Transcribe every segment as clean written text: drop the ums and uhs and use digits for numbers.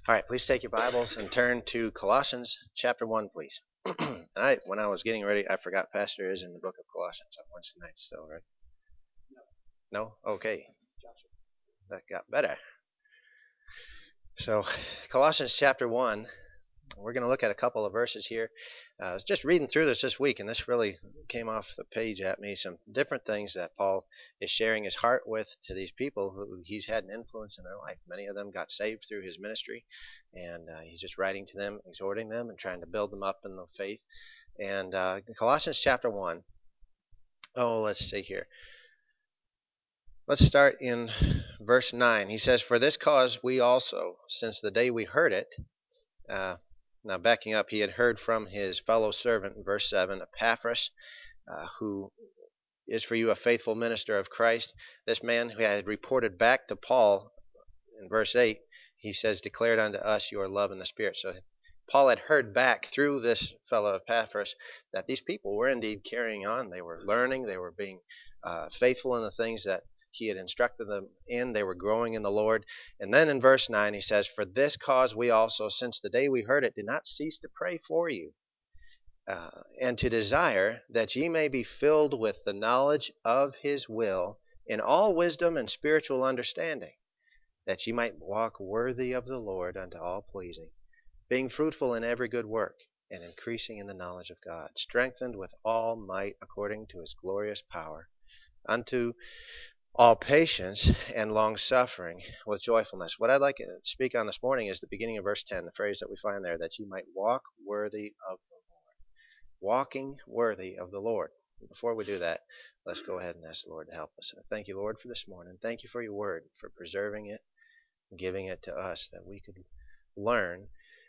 All right, please take your Bibles and turn to Colossians chapter 1, please. When I was getting ready, I forgot Pastor is in the book of Colossians on Wednesday night still, right? No? Okay. That got better. So, Colossians chapter 1, we're going to look at a couple of verses here. I was just reading through this week, and this really came off the page at me. Some different things that Paul is sharing his heart with to these people who he's had an influence in their life. Many of them got saved through his ministry, and he's just writing to them, exhorting them, and trying to build them up in the faith. And Colossians chapter 1, let's see here. Let's start in verse 9. He says, "For this cause we also, since the day we heard it," now, backing up, he had heard from his fellow servant in verse 7, Epaphras, who is for you a faithful minister of Christ. This man who had reported back to Paul in verse 8, he says, "Declared unto us your love in the Spirit." So Paul had heard back through this fellow Epaphras that these people were indeed carrying on. They were learning. They were being faithful in the things that he had instructed them in. They were growing in the Lord. And then in verse 9 he says, "For this cause we also, since the day we heard it, do not cease to pray for you, and to desire that ye may be filled with the knowledge of his will in all wisdom and spiritual understanding, that ye might walk worthy of the Lord unto all pleasing, being fruitful in every good work, and increasing in the knowledge of God, strengthened with all might according to his glorious power, unto all patience and long-suffering with joyfulness." What I'd like to speak on this morning is the beginning of verse 10, the phrase that we find there, that you might walk worthy of the Lord. Walking worthy of the Lord. Before we do that, let's go ahead and ask the Lord to help us. Thank you, Lord, for this morning. Thank you for your word, for preserving it, and giving it to us, that we could learn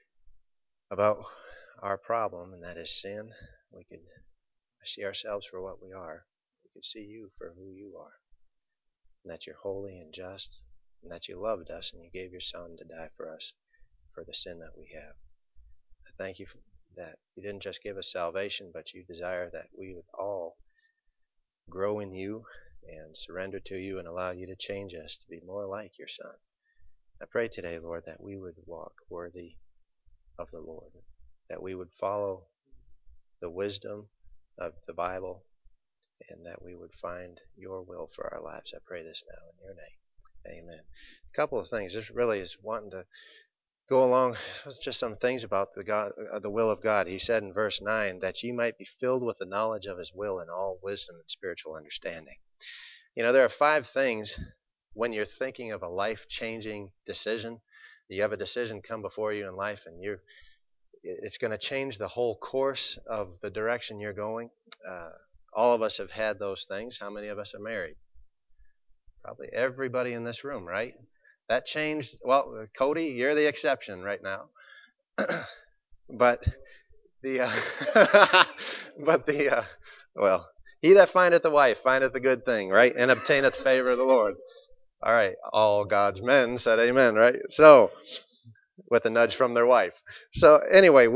about our problem, and that is sin. We could see ourselves for what we are. We could see you for who you are, and that you're holy and just, and that you loved us and you gave your Son to die for us for the sin that we have. I thank you that you didn't just give us salvation, but you desire that we would all grow in you and surrender to you and allow you to change us to be more like your Son. I pray today, Lord, that we would walk worthy of the Lord, that we would follow the wisdom of the Bible, and that we would find your will for our lives. I pray this now in your name. Amen. A couple of things. This really is wanting to go along with just some things about the will of God. He said in verse 9, that ye might be filled with the knowledge of his will in all wisdom and spiritual understanding. You know, there are 5 things when you're thinking of a life-changing decision. You have a decision come before you in life, and it's going to change the whole course of the direction you're going. All of us have had those things. How many of us are married? Probably everybody in this room, right? That changed. Well, Cody, you're the exception right now. But well, he that findeth a wife findeth a good thing, right? And obtaineth favor of the Lord. All right, all God's men said amen, right? So, with a nudge from their wife. So anyway,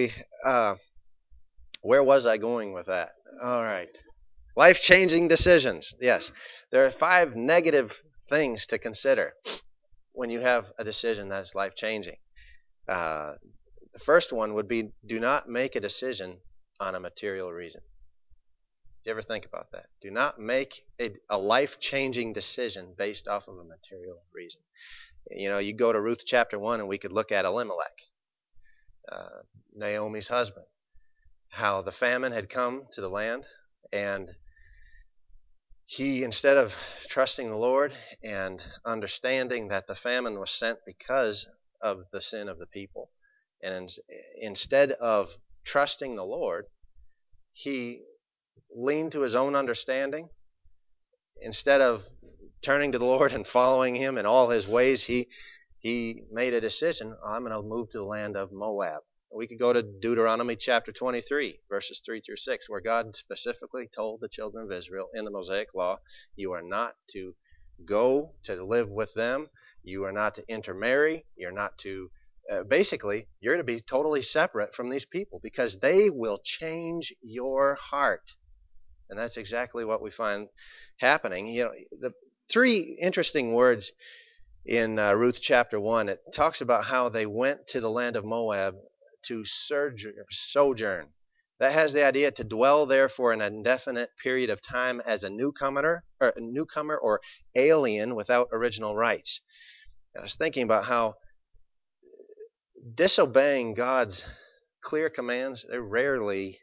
where was I going with that? All right. Life-changing decisions. Yes. There are 5 negative things to consider when you have a decision that's life-changing. The first one would be, do not make a decision on a material reason. Do you ever think about that? Do not make a life-changing decision based off of a material reason. You know, you go to Ruth chapter 1 and we could look at Elimelech, Naomi's husband, how the famine had come to the land, and he, instead of trusting the Lord and understanding that the famine was sent because of the sin of the people, and instead of trusting the Lord, he leaned to his own understanding. Instead of turning to the Lord and following him in all his ways, he made a decision, I'm going to move to the land of Moab. We could go to Deuteronomy chapter 23, verses 3 through 6, where God specifically told the children of Israel in the Mosaic Law, you are not to go to live with them, you are not to intermarry, you're not to, basically, you're to be totally separate from these people because they will change your heart. And that's exactly what we find happening. You know, the 3 interesting words in Ruth chapter 1, it talks about how they went to the land of Moab to sojourn. That has the idea to dwell there for an indefinite period of time as a newcomer or alien without original rights. And I was thinking about how disobeying God's clear commands, they're rarely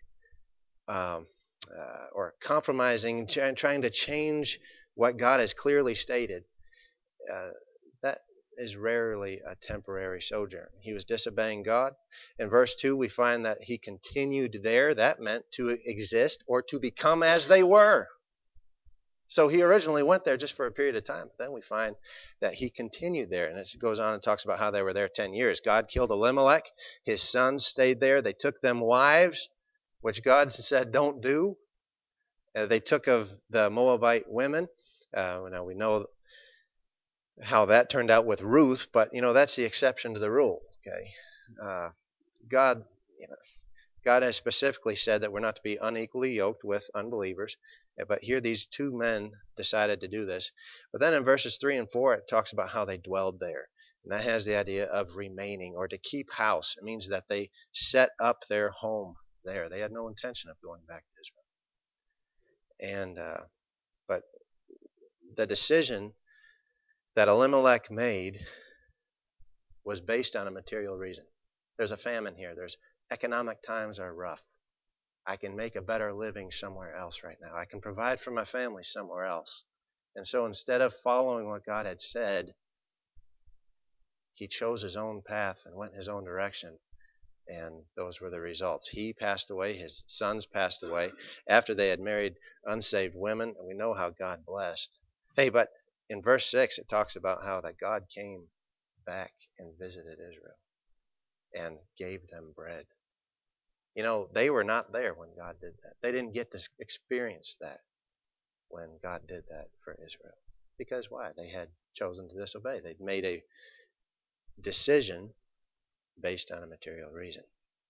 or compromising, trying to change what God has clearly stated. That is rarely a temporary sojourn. He was disobeying God. In verse 2, we find that he continued there. That meant to exist or to become as they were. So he originally went there just for a period of time, but then we find that he continued there. And it goes on and talks about how they were there 10 years. God killed Elimelech. His sons stayed there. They took them wives, which God said don't do. They took of the Moabite women. Now we know how that turned out with Ruth, but that's the exception to the rule. Okay, God, God has specifically said that we're not to be unequally yoked with unbelievers. But here these two men decided to do this. But then in verses 3 and 4, it talks about how they dwelled there. And that has the idea of remaining or to keep house. It means that they set up their home there. They had no intention of going back to Israel. And but the decision that Elimelech made was based on a material reason. There's a famine here. There's economic times are rough. I can make a better living somewhere else right now. I can provide for my family somewhere else. And so instead of following what God had said, he chose his own path and went in his own direction. And those were the results. He passed away. His sons passed away after they had married unsaved women. And we know how God blessed. Hey, but in verse 6, it talks about how that God came back and visited Israel and gave them bread. They were not there when God did that. They didn't get to experience that when God did that for Israel. Because why? They had chosen to disobey. They'd made a decision based on a material reason.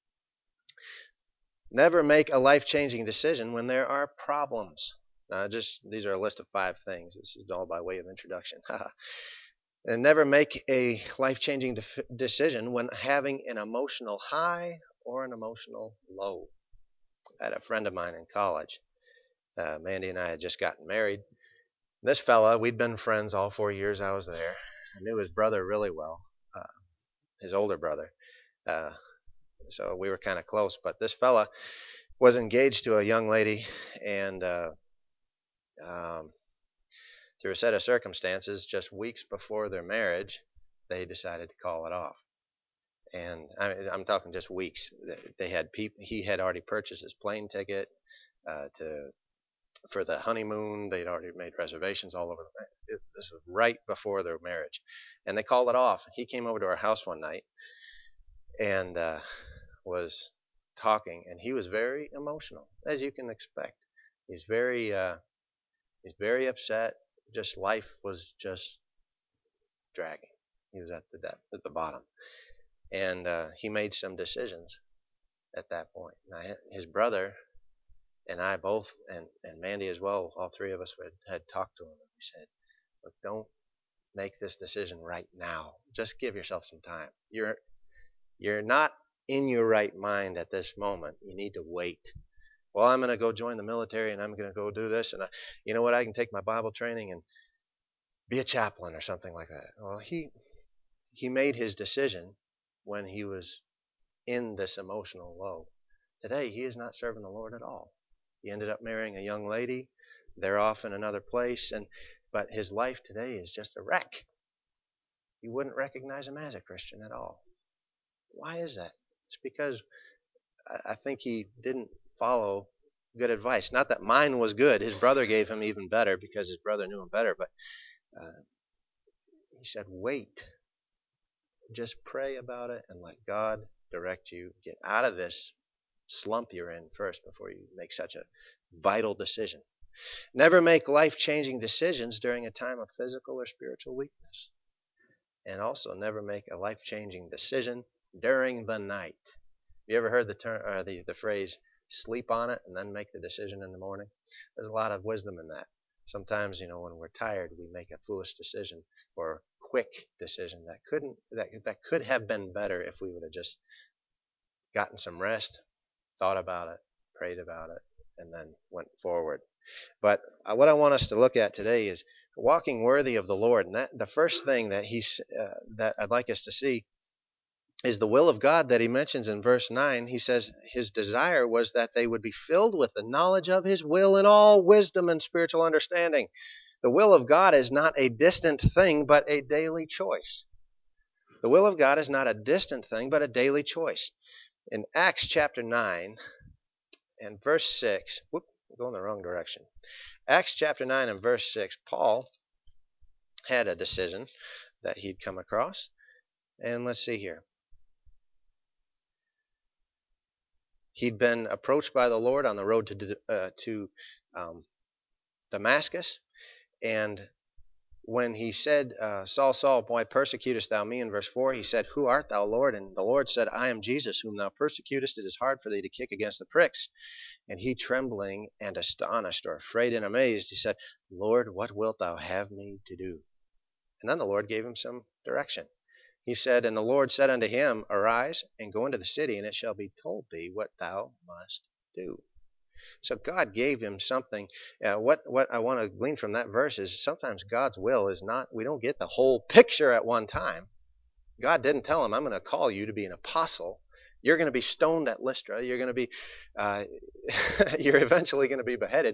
Never make a life-changing decision when there are problems. These are a list of 5 things. This is all by way of introduction. And never make a life-changing decision when having an emotional high or an emotional low. I had a friend of mine in college. Mandy and I had just gotten married. This fella, we'd been friends all 4 years I was there. I knew his brother really well, his older brother. So we were kind of close. But this fella was engaged to a young lady, and through a set of circumstances, just weeks before their marriage, they decided to call it off. And I'm talking just weeks. He had already purchased his plane ticket for the honeymoon. They'd already made reservations all over. This was right before their marriage, and they called it off. He came over to our house one night and was talking, and he was very emotional, as you can expect. He's very upset. Just life was just dragging. He was at the bottom, and he made some decisions at that point. Now, his brother and I both, and Mandy as well, all 3 of us had talked to him, and we said, look, don't make this decision right now. Just give yourself some time. You're not in your right mind at this moment. You need to wait. Well, I'm going to go join the military, and I'm going to go do this, and you know what? I can take my Bible training and be a chaplain or something like that. Well, he made his decision when he was in this emotional low. Today, he is not serving the Lord at all. He ended up marrying a young lady. They're off in another place, but his life today is just a wreck. You wouldn't recognize him as a Christian at all. Why is that? It's because I think he didn't follow good advice. Not that mine was good. His brother gave him even better because his brother knew him better. But he said, wait. Just pray about it and let God direct you. Get out of this slump you're in first before you make such a vital decision. Never make life-changing decisions during a time of physical or spiritual weakness. And also never make a life-changing decision during the night. You ever heard the phrase, sleep on it and then make the decision in the morning? There's a lot of wisdom in that. Sometimes, when we're tired, we make a foolish decision or quick decision that could have been better if we would have just gotten some rest, thought about it, prayed about it, and then went forward. But what I want us to look at today is walking worthy of the Lord, and that the first thing that I'd like us to see is the will of God that he mentions in verse 9. He says his desire was that they would be filled with the knowledge of his will in all wisdom and spiritual understanding. The will of God is not a distant thing, but a daily choice. The will of God is not a distant thing, but a daily choice. In Acts chapter 9 and verse 6, I'm going the wrong direction. Acts chapter 9 and verse 6, Paul had a decision that he'd come across. And let's see here. He'd been approached by the Lord on the road to Damascus. And when he said, Saul, Saul, why persecutest thou me? In verse 4, he said, Who art thou, Lord? And the Lord said, I am Jesus, whom thou persecutest. It is hard for thee to kick against the pricks. And he, trembling and astonished, or afraid and amazed, he said, Lord, what wilt thou have me to do? And then the Lord gave him some direction. He said, And the Lord said unto him, Arise, and go into the city, and it shall be told thee what thou must do. So God gave him something. What I want to glean from that verse is sometimes God's will is not, we don't get the whole picture at one time. God didn't tell him, I'm going to call you to be an apostle. You're going to be stoned at Lystra. You're going to be, you're eventually going to be beheaded.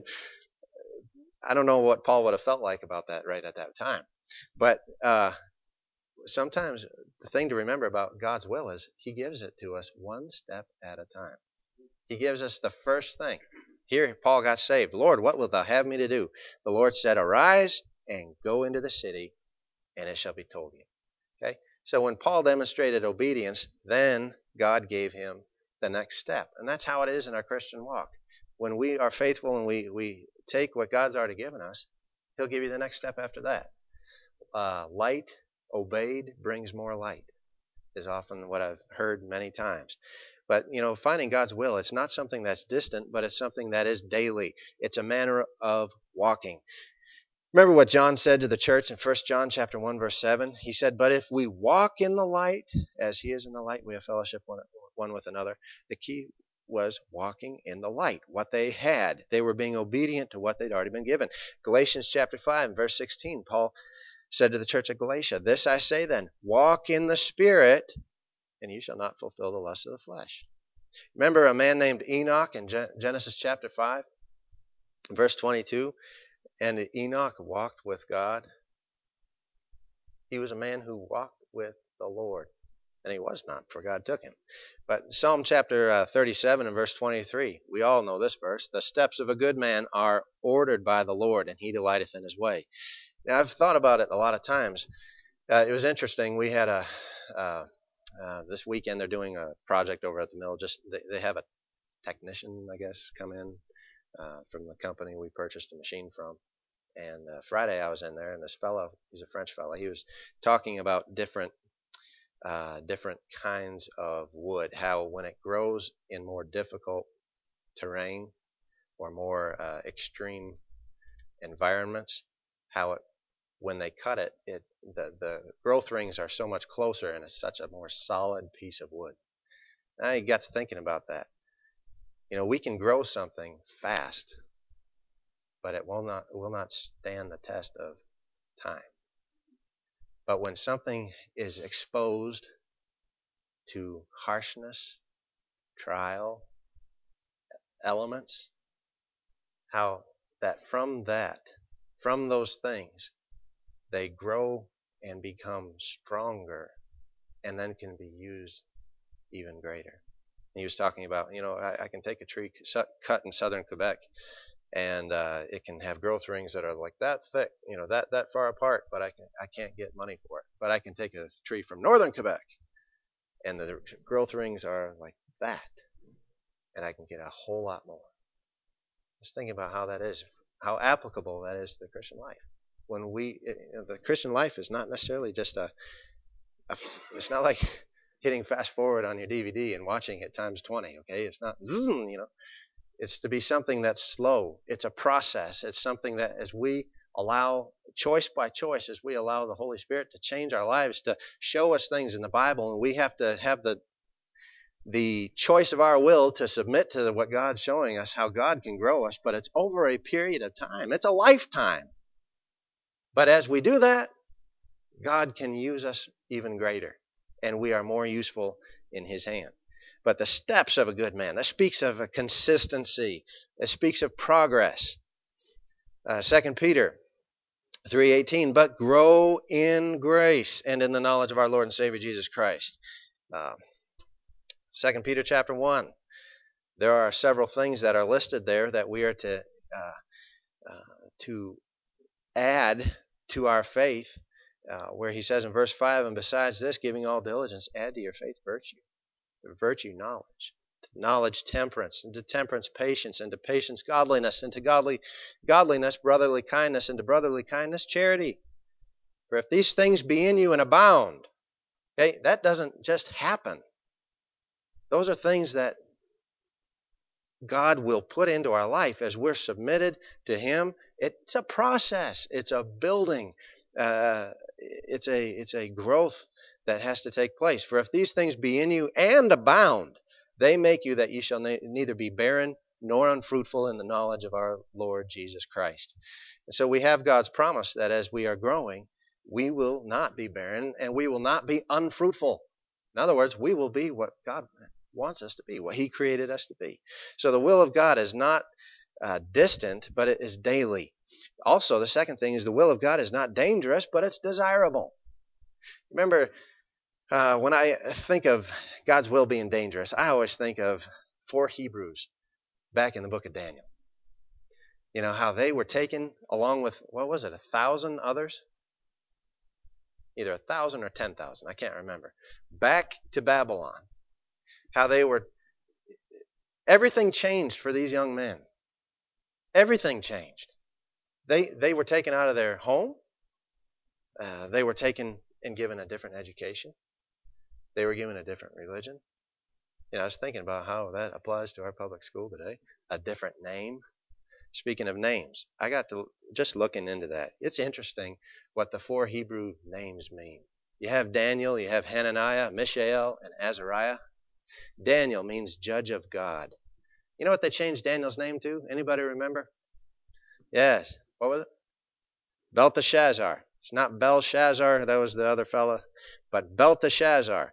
I don't know what Paul would have felt like about that right at that time. But sometimes the thing to remember about God's will is he gives it to us one step at a time. He gives us the first thing. Here, Paul got saved. Lord, what wilt thou have me to do? The Lord said, Arise and go into the city, and it shall be told you. Okay? So when Paul demonstrated obedience, then God gave him the next step. And that's how it is in our Christian walk. When we are faithful and we take what God's already given us, he'll give you the next step after that. Light obeyed brings more light is often what I've heard many times. But, finding God's will, it's not something that's distant, but it's something that is daily. It's a manner of walking. Remember what John said to the church in 1 John chapter 1, verse 7? He said, But if we walk in the light, as he is in the light, we have fellowship one with another. The key was walking in the light, what they had. They were being obedient to what they'd already been given. Galatians chapter 5, verse 16, Paul said to the church of Galatia, This I say then, walk in the Spirit, and you shall not fulfill the lust of the flesh. Remember a man named Enoch in Genesis chapter 5, verse 22? And Enoch walked with God. He was a man who walked with the Lord. And he was not, for God took him. But Psalm chapter 37 and verse 23, we all know this verse. The steps of a good man are ordered by the Lord, and he delighteth in his way. Now, I've thought about it a lot of times. It was interesting. We had this weekend they're doing a project over at the mill. They have a technician, I guess, come in from the company we purchased a machine from. And Friday I was in there, and this fellow, he's a French fellow, he was talking about different kinds of wood, how when it grows in more difficult terrain or more extreme environments, how when they cut it, the growth rings are so much closer, and it's such a more solid piece of wood. Now you got to thinking about that. We can grow something fast, but it will not stand the test of time. But when something is exposed to harshness, trial, elements, how that from those things, they grow and become stronger, and then can be used even greater. And he was talking about, I can take a tree cut in southern Quebec, and it can have growth rings that are like that thick, that far apart, but I can't get money for it. But I can take a tree from northern Quebec, and the growth rings are like that, and I can get a whole lot more. Just thinking about how that is, how applicable that is to the Christian life. When the Christian life is not necessarily just it's not like hitting fast forward on your DVD and watching it times 20. Okay, it's not It's to be something that's slow. It's a process. It's something that as we allow choice by choice, as we allow the Holy Spirit to change our lives, to show us things in the Bible, and we have to have the choice of our will to submit to what God's showing us, how God can grow us, but it's over a period of time. It's a lifetime. But as we do that, God can use us even greater, and we are more useful in His hand. But the steps of a good man, that speaks of a consistency. It speaks of progress. 2 Peter 3:18, but grow in grace and in the knowledge of our Lord and Savior Jesus Christ. 2 Peter chapter 1, there are several things that are listed there that we are to add to our faith, where he says in verse 5, and besides this, giving all diligence, add to your faith virtue knowledge, to knowledge temperance, and to temperance patience, and to patience godliness, and to godliness brotherly kindness, and to brotherly kindness charity. For if these things be in you and abound, okay, that doesn't just happen. Those are things that God will put into our life as we're submitted to Him. It's a process. It's a building. It's a growth that has to take place. For if these things be in you and abound, they make you that ye shall neither be barren nor unfruitful in the knowledge of our Lord Jesus Christ. And so we have God's promise that as we are growing, we will not be barren and we will not be unfruitful. In other words, we will be what God wants us to be, what He created us to be. So the will of God is not distant, but it is daily. Also, the second thing is the will of God is not dangerous, but it's desirable. Remember, when I think of God's will being dangerous, I always think of 4 Hebrews back in the book of Daniel. You know, how they were taken along with, 1,000 others? Either 1,000 or 10,000, I can't remember. Back to Babylon. How everything changed for these young men. Everything changed. They were taken out of their home. They were taken and given a different education. They were given a different religion. You know, I was thinking about how that applies to our public school today. A different name. Speaking of names, I got to just looking into that. It's interesting what the 4 Hebrew names mean. You have Daniel, you have Hananiah, Mishael, and Azariah. Daniel means judge of God. You know what they changed Daniel's name to? Anybody remember? Yes. What was it? Belteshazzar. It's not Belshazzar, that was the other fella, but Belteshazzar.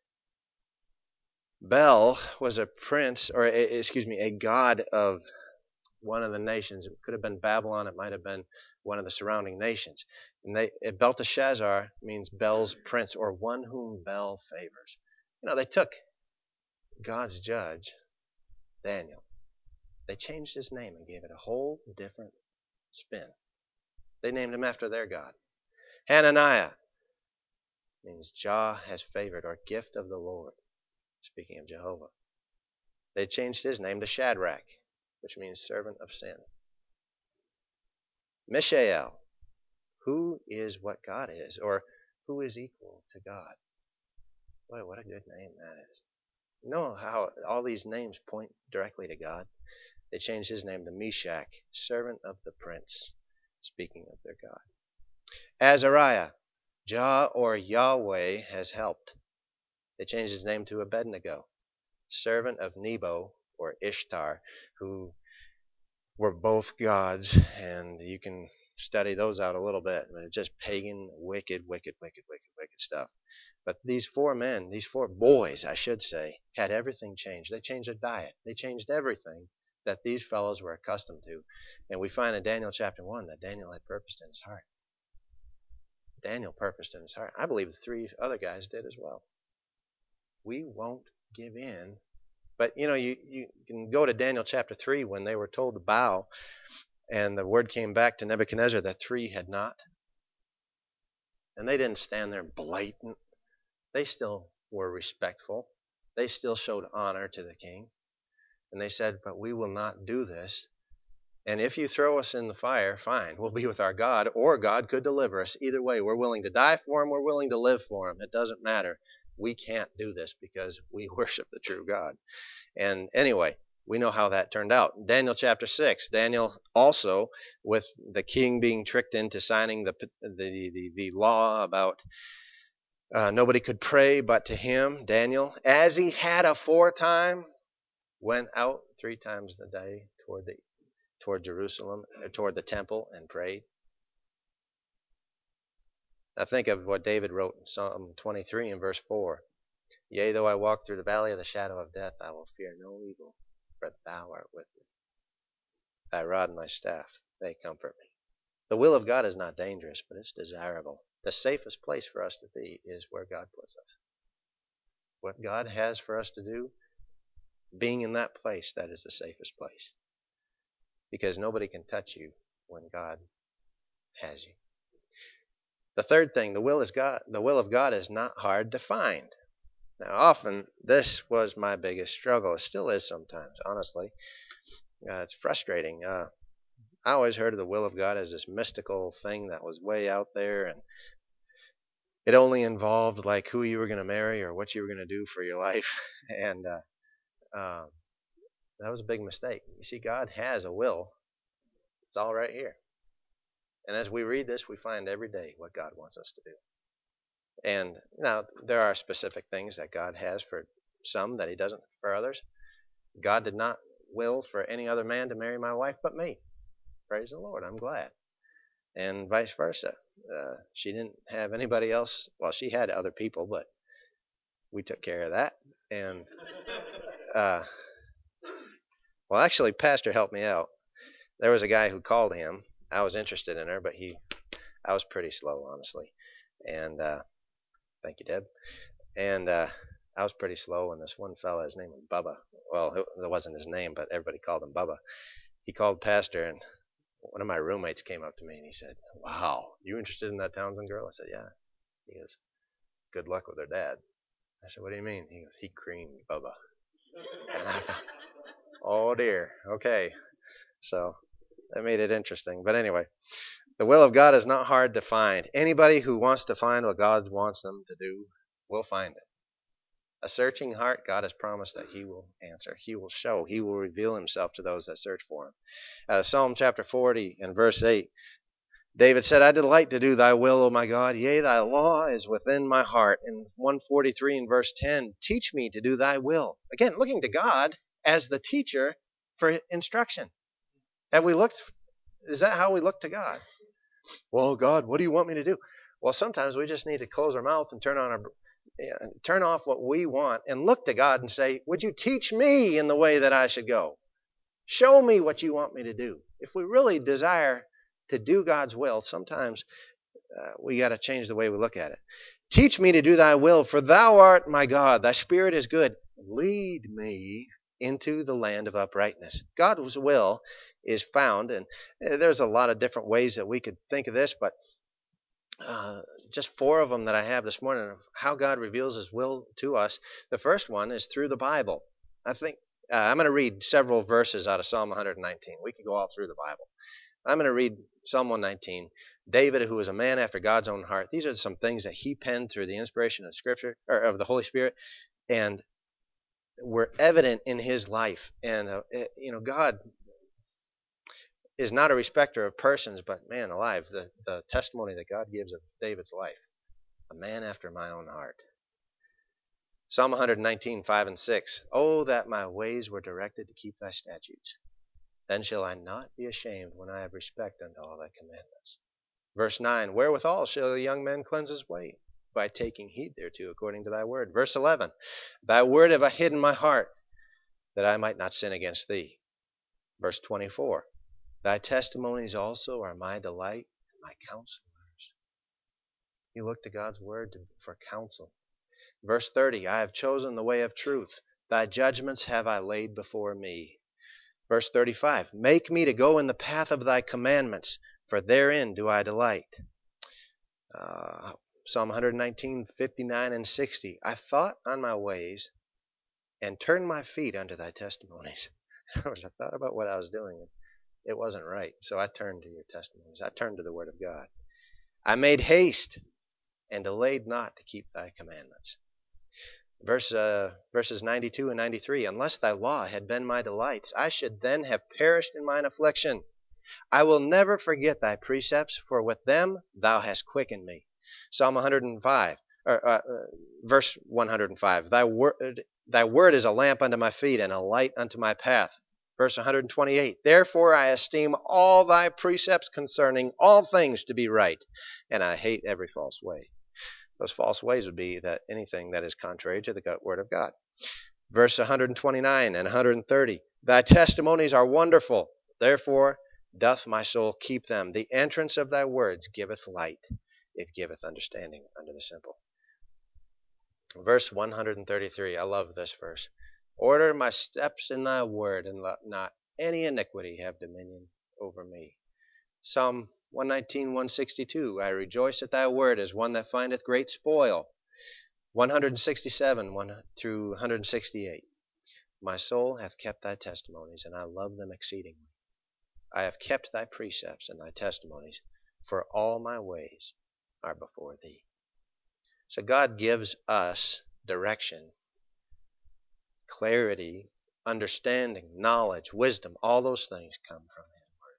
Bel was a prince, or a god of one of the nations. It could have been Babylon. It might have been one of the surrounding nations. And Belteshazzar means Bel's prince, or one whom Bel favors. You know, they took God's judge, Daniel. They changed his name and gave it a whole different spin. They named him after their God. Hananiah means Jah has favored, or gift of the Lord, speaking of Jehovah. They changed his name to Shadrach, which means servant of sin. Mishael, who is what God is, or who is equal to God. Boy, what a good name that is. You know how all these names point directly to God? They changed his name to Meshach, servant of the prince, speaking of their God. Azariah, Jah or Yahweh has helped. They changed his name to Abednego, servant of Nebo or Ishtar, who were both gods, and you can study those out a little bit. I mean, it's just pagan, wicked stuff. But these 4 men, these 4 boys, I should say, had everything changed. They changed their diet. They changed everything that these fellows were accustomed to. And we find in Daniel chapter 1 that Daniel had purposed in his heart. Daniel purposed in his heart. I believe the 3 other guys did as well. We won't give in. But, you know, you can go to Daniel chapter 3 when they were told to bow, and the word came back to Nebuchadnezzar that 3 had not. And they didn't stand there blatant. They still were respectful. They still showed honor to the king. And they said, but we will not do this. And if you throw us in the fire, fine, we'll be with our God, or God could deliver us. Either way, we're willing to die for him, we're willing to live for him. It doesn't matter. We can't do this because we worship the true God. And anyway, We know how that turned out. Daniel chapter 6. Daniel also, with the king being tricked into signing the law about nobody could pray but to him, Daniel, as he had aforetime, went out 3 times a day toward Jerusalem, toward the temple, and prayed. Now think of what David wrote in Psalm 23 and verse 4. Yea, though I walk through the valley of the shadow of death, I will fear no evil, for thou art with me. Thy rod and thy staff, they comfort me. The will of God is not dangerous, but it's desirable. The safest place for us to be is where God puts us. What God has for us to do, being in that place, that is the safest place. Because nobody can touch you when God has you. The third thing, the will of God is not hard to find. Now, often this was my biggest struggle. It still is sometimes, honestly. It's frustrating. I always heard of the will of God as this mystical thing that was way out there, and it only involved like who you were going to marry or what you were going to do for your life. And that was a big mistake. You see, God has a will. It's all right here. And as we read this, we find every day what God wants us to do. And now there are specific things that God has for some that he doesn't for others. God did not will for any other man to marry my wife but me. Praise the Lord. I'm glad. And vice versa. She didn't have anybody else. Well, she had other people, but we took care of that. And well, actually, Pastor helped me out. There was a guy who called him. I was interested in her, but I was pretty slow, honestly. And thank you, Deb. And I was pretty slow, and this one fella, his name was Bubba. Well, that wasn't his name, but everybody called him Bubba. He called Pastor, and one of my roommates came up to me, and he said, "Wow, you interested in that Townsend girl?" I said, "Yeah." He goes, "Good luck with her dad." I said, "What do you mean?" He goes, "He creamed Bubba." And I thought, oh dear, okay. So that made it interesting. But anyway, the will of God is not hard to find. Anybody who wants to find what God wants them to do will find it. A searching heart, God has promised that he will answer. He will show. He will reveal himself to those that search for him. Psalm chapter 40 and verse 8. David said, I delight to do thy will, O my God. Yea, thy law is within my heart. In 143 and verse 10, teach me to do thy will. Again, looking to God as the teacher for instruction. Have we looked? Is that how we look to God? Well, God, what do you want me to do? Well, sometimes we just need to close our mouth and turn off what we want and look to God and say, would you teach me in the way that I should go? Show me what you want me to do. If we really desire to do God's will, sometimes we got to change the way we look at it. Teach me to do thy will, for thou art my God. Thy spirit is good. Lead me into the land of uprightness. God's will is found, and there's a lot of different ways that we could think of this, but just 4 of them that I have this morning of how God reveals his will to us. The first one is through the Bible. I think I'm going to read several verses out of Psalm 119. We could go all through the Bible. I'm going to read Psalm 119. David, who was a man after God's own heart, these are some things that he penned through the inspiration of Scripture, or of the Holy Spirit, and were evident in his life. And, God is not a respecter of persons, but man alive, the testimony that God gives of David's life. A man after my own heart. Psalm 119, 5 and 6. Oh, that my ways were directed to keep thy statutes. Then shall I not be ashamed when I have respect unto all thy commandments. Verse 9. Wherewithal shall a young man cleanse his way? By taking heed thereto according to thy word. Verse 11. Thy word have I hid in my heart, that I might not sin against thee. Verse 24. Thy testimonies also are my delight and my counselors. You look to God's word for counsel. Verse 30, I have chosen the way of truth. Thy judgments have I laid before me. Verse 35, make me to go in the path of thy commandments, for therein do I delight. Psalm 119, 59 and 60, I thought on my ways and turned my feet unto thy testimonies. I thought about what I was doing. It wasn't right, so I turned to your testimonies. I turned to the word of God. I made haste and delayed not to keep thy commandments. Verses 92 and 93. Unless thy law had been my delights, I should then have perished in mine affliction. I will never forget thy precepts, for with them thou hast quickened me. Psalm 105, verse 105. Thy word is a lamp unto my feet and a light unto my path. Verse 128. Therefore I esteem all thy precepts concerning all things to be right, and I hate every false way. Those false ways would be that anything that is contrary to the word of God. Verse 129 and 130. Thy testimonies are wonderful. Therefore doth my soul keep them. The entrance of thy words giveth light. It giveth understanding unto the simple. Verse 133. I love this verse. Order my steps in thy word, and let not any iniquity have dominion over me. Psalm 119, 162. I rejoice at thy word as one that findeth great spoil. 167, 1 through 168. My soul hath kept thy testimonies, and I love them exceedingly. I have kept thy precepts and thy testimonies, for all my ways are before thee. So God gives us direction, clarity, understanding, knowledge, wisdom. All those things come from his word.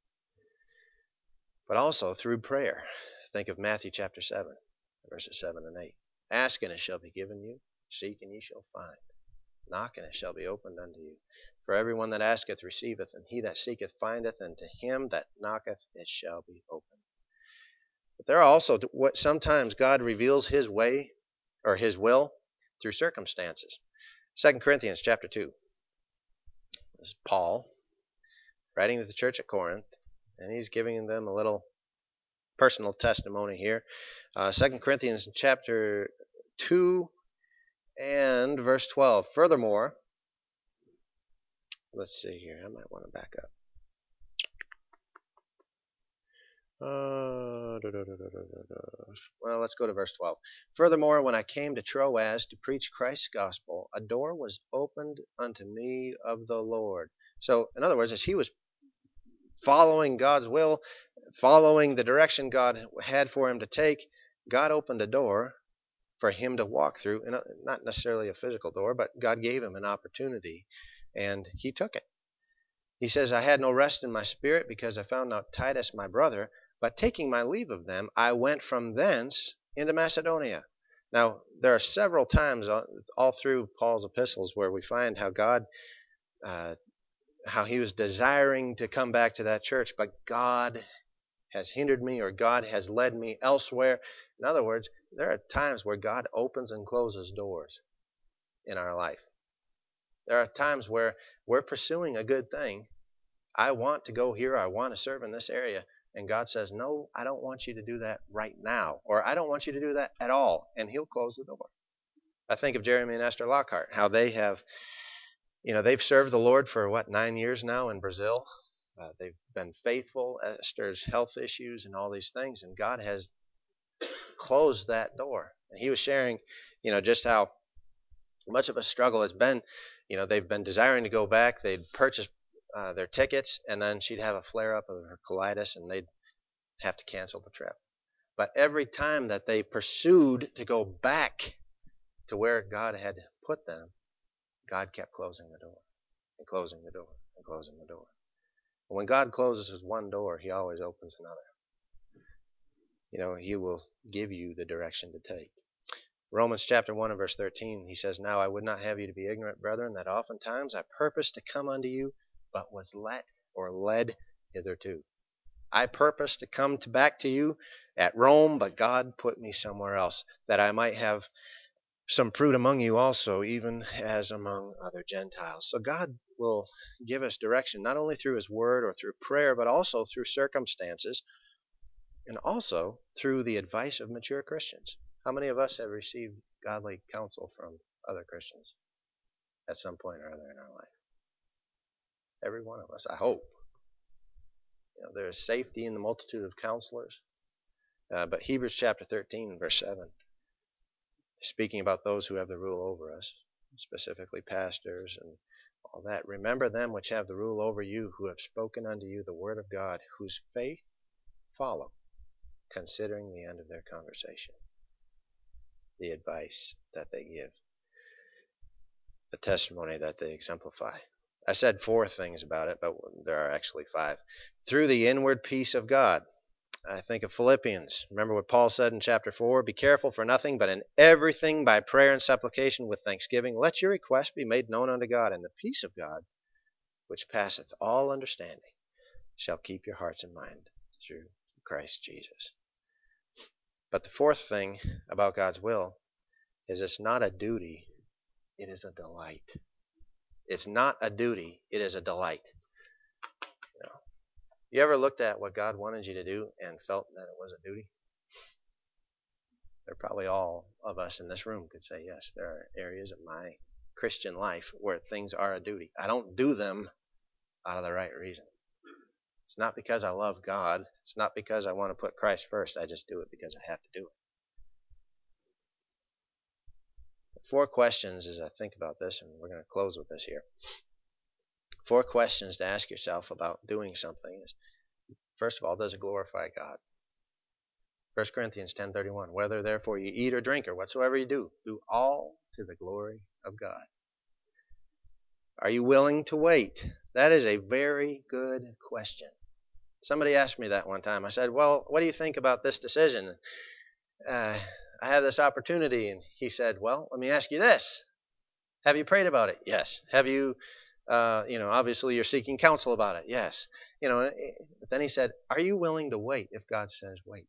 But also through prayer. Think of Matthew chapter 7, verses 7 and 8. Ask and it shall be given you. Seek and ye shall find. Knock and it shall be opened unto you. For everyone that asketh receiveth, and he that seeketh findeth, and to him that knocketh it shall be opened. But there are also what sometimes God reveals his way or his will through circumstances. 2 Corinthians chapter 2. This is Paul writing to the church at Corinth, and he's giving them a little personal testimony here. 2 Corinthians chapter 2 and verse 12. Furthermore, let's see here. I might want to back up. Well, let's go to verse 12. Furthermore, when I came to Troas to preach Christ's gospel, a door was opened unto me of the Lord. So, in other words, as he was following God's will, following the direction God had for him to take, God opened a door for him to walk through. Not necessarily a physical door, but God gave him an opportunity, and he took it. He says, I had no rest in my spirit because I found not Titus my brother, but taking my leave of them, I went from thence into Macedonia. Now, there are several times all through Paul's epistles where we find how God, how he was desiring to come back to that church, but God has hindered me, or God has led me elsewhere. In other words, there are times where God opens and closes doors in our life. There are times where we're pursuing a good thing. I want to go here. I want to serve in this area. And God says, no, I don't want you to do that right now. Or I don't want you to do that at all. And he'll close the door. I think of Jeremy and Esther Lockhart, how they have, they've served the Lord for 9 years now in Brazil. They've been faithful. Esther's health issues and all these things. And God has closed that door. And he was sharing, just how much of a struggle it's been. They've been desiring to go back. They'd purchased their tickets, and then she'd have a flare-up of her colitis, and they'd have to cancel the trip. But every time that they pursued to go back to where God had put them, God kept closing the door and closing the door and closing the door. And when God closes one door, he always opens another. He will give you the direction to take. Romans chapter 1 and verse 13, he says, Now I would not have you to be ignorant, brethren, that oftentimes I purposed to come unto you, but was led hitherto. I purposed to come back to you at Rome, but God put me somewhere else, that I might have some fruit among you also, even as among other Gentiles. So God will give us direction, not only through his word or through prayer, but also through circumstances, and also through the advice of mature Christians. How many of us have received godly counsel from other Christians at some point or other in our life? Every one of us, I hope. There is safety in the multitude of counselors. But Hebrews chapter 13, verse 7, speaking about those who have the rule over us, specifically pastors and all that. Remember them which have the rule over you, who have spoken unto you the word of God, whose faith follow, considering the end of their conversation, the advice that they give. the testimony that they exemplify. I said 4 things about it, but there are actually 5. Through the inward peace of God. I think of Philippians. Remember what Paul said in chapter 4? Be careful for nothing, but in everything by prayer and supplication with thanksgiving, let your requests be made known unto God, and the peace of God, which passeth all understanding, shall keep your hearts and mind through Christ Jesus. But the 4th thing about God's will is it's not a duty, it is a delight. It's not a duty, it is a delight. You ever looked at what God wanted you to do and felt that it was a duty? They're probably all of us in this room could say, yes, there are areas of my Christian life where things are a duty. I don't do them out of the right reason. It's not because I love God. It's not because I want to put Christ first. I just do it because I have to do it. 4 questions as I think about this, and we're going to close with this here. 4 questions to ask yourself about doing something is, first of all, does it glorify God? 1 Corinthians 10:31, whether therefore you eat or drink or whatsoever you do, do all to the glory of God. Are you willing to wait? That is a very good question. Somebody asked me that one time. I said, well, what do you think about this decision? I have this opportunity. And he said, well, let me ask you this. Have you prayed about it? Yes. Have you, obviously you're seeking counsel about it? Yes. But then he said, are you willing to wait if God says wait?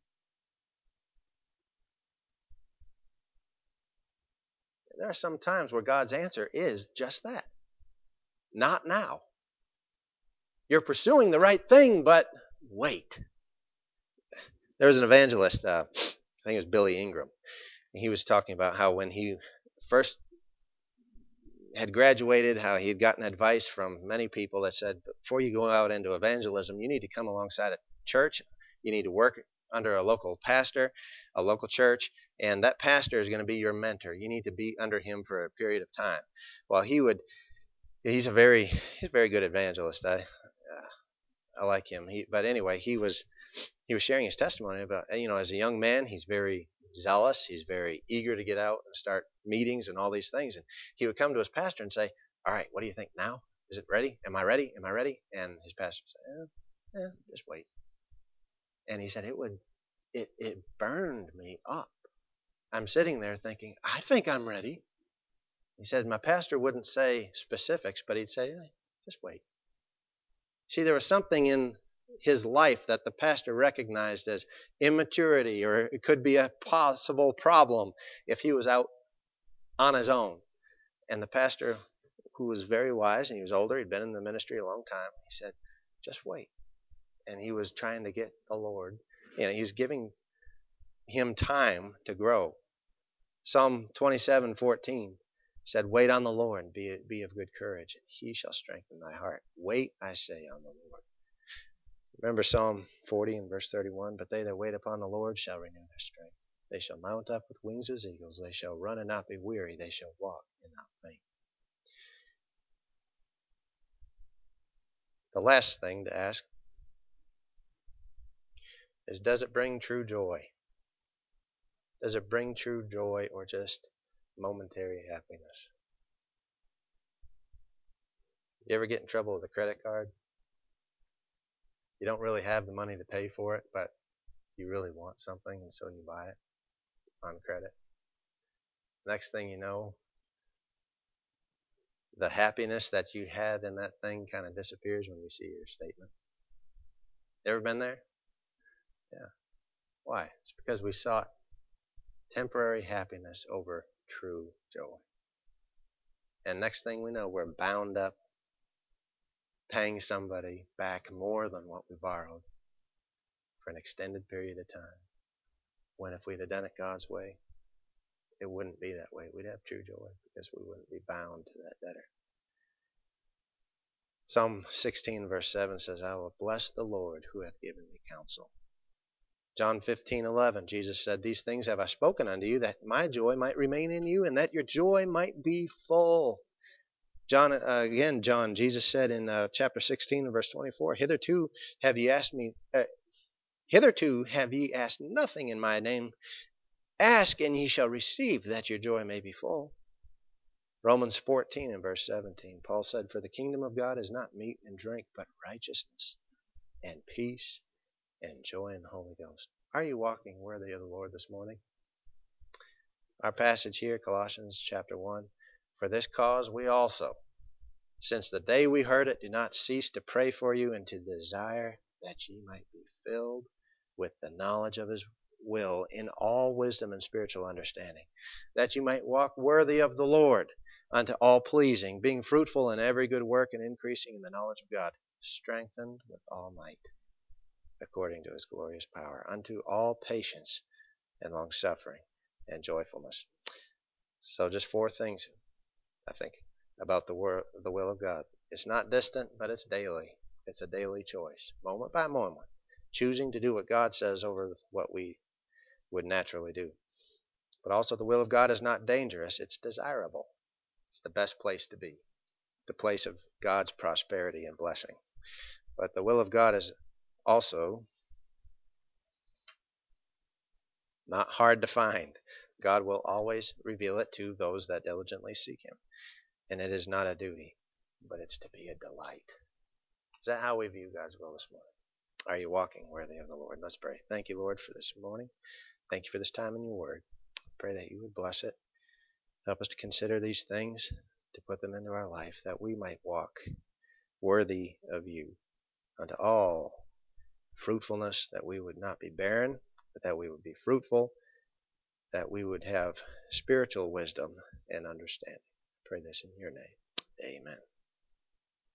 There are some times where God's answer is just that. Not now. You're pursuing the right thing, but wait. There was an evangelist, I think it was Billy Ingram, and he was talking about how when he first had graduated, how he had gotten advice from many people that said, before you go out into evangelism, you need to come alongside a church. You need to work under a local pastor, a local church, and that pastor is going to be your mentor. You need to be under him for a period of time. Well, he's a very good evangelist. I like him. But anyway, he was sharing his testimony about, as a young man, he's very zealous. He's very eager to get out and start meetings and all these things. And he would come to his pastor and say, all right, what do you think now? Is it ready? Am I ready? Am I ready? And his pastor would say, just wait. And he said, it burned me up. I'm sitting there thinking, I think I'm ready. He said, my pastor wouldn't say specifics, but he'd say, just wait. See, there was something in his life that the pastor recognized as immaturity, or it could be a possible problem if he was out on his own. And the pastor, who was very wise and he was older, he'd been in the ministry a long time, he said, just wait. And he was trying to get the Lord, he was giving him time to grow. Psalm 27:14 said, wait on the Lord and be of good courage, and he shall strengthen thy heart. Wait, I say, on the Lord. Remember Psalm 40 and verse 31, but they that wait upon the Lord shall renew their strength. They shall mount up with wings as eagles. They shall run and not be weary. They shall walk and not faint. The last thing to ask is, does it bring true joy? Does it bring true joy or just momentary happiness? You ever get in trouble with a credit card? You don't really have the money to pay for it, but you really want something, and so you buy it on credit. Next thing you know, the happiness that you had in that thing kind of disappears when you see your statement. Ever been there? Yeah. Why? It's because we sought temporary happiness over true joy. And next thing we know, we're bound up paying somebody back more than what we borrowed for an extended period of time. When if we'd have done it God's way, it wouldn't be that way. We'd have true joy because we wouldn't be bound to that debtor. Psalm 16 verse 7 says, I will bless the Lord who hath given me counsel. John 15:11, Jesus said, these things have I spoken unto you, that my joy might remain in you, and that your joy might be full. Jesus said in chapter 16 verse 24, hitherto have ye asked nothing in my name. Ask, and ye shall receive, that your joy may be full. Romans 14 and verse 17, Paul said, "For the kingdom of God is not meat and drink, but righteousness and peace and joy in the Holy Ghost." Are you walking worthy of the Lord this morning? Our passage here, Colossians chapter 1, "For this cause we also, since the day we heard it, do not cease to pray for you and to desire that ye might be filled with the knowledge of his will in all wisdom and spiritual understanding, that you might walk worthy of the Lord, unto all pleasing, being fruitful in every good work and increasing in the knowledge of God, strengthened with all might, according to his glorious power, unto all patience and long suffering and joyfulness." So just four things, I think, about the will of God. It's not distant, but it's daily. It's a daily choice, moment by moment, choosing to do what God says over what we would naturally do. But also the will of God is not dangerous, it's desirable. It's the best place to be, the place of God's prosperity and blessing. But the will of God is also not hard to find. God will always reveal it to those that diligently seek him. And it is not a duty, but it's to be a delight. Is that how we view God's will this morning? Are you walking worthy of the Lord? Let's pray. Thank you, Lord, for this morning. Thank you for this time in your word. I pray that you would bless it. Help us to consider these things, to put them into our life, that we might walk worthy of you unto all fruitfulness, that we would not be barren, but that we would be fruitful, that we would have spiritual wisdom and understanding. I pray this in your name. Amen.